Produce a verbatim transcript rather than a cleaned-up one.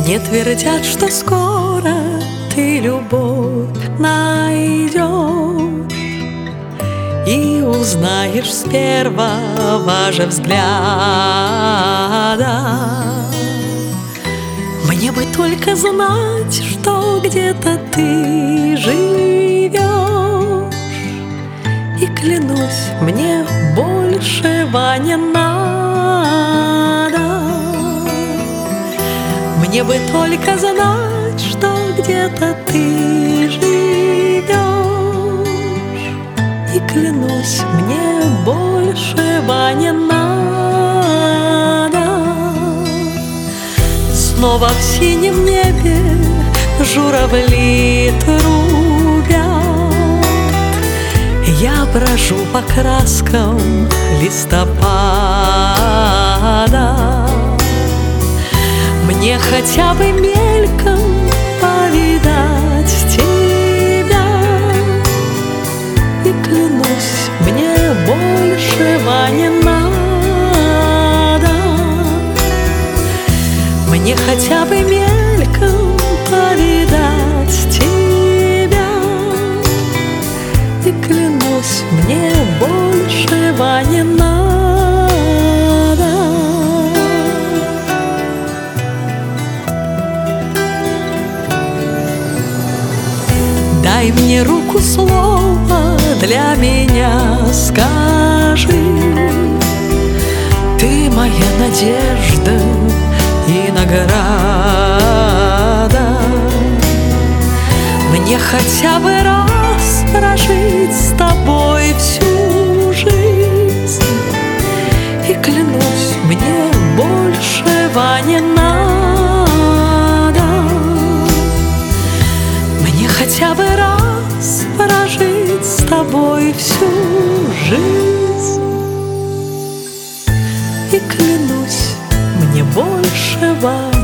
Мне твердят, что скоро ты любовь найдешь и узнаешь с первого же взгляда. Мне бы только знать, что где-то ты живешь, и клянусь, мне большего не надо. Мне бы только знать, что где-то ты живешь, и клянусь, мне большего не надо. Снова в синем небе журавли трубят, я брожу по краскам листопада. Мне хотя бы мельком повидать тебя, и клянусь, мне большего не надо. Мне хотя бы мельком повидать тебя, и клянусь, мне большего не надо. Дай мне руку, слово для меня скажи. Ты моя надежда и награда. Мне хотя бы раз прожить с тобой всю жизнь, и клянусь, мне большего не надо. Мне хотя бы раз прожить с тобой всю жизнь, и клянусь, мне большего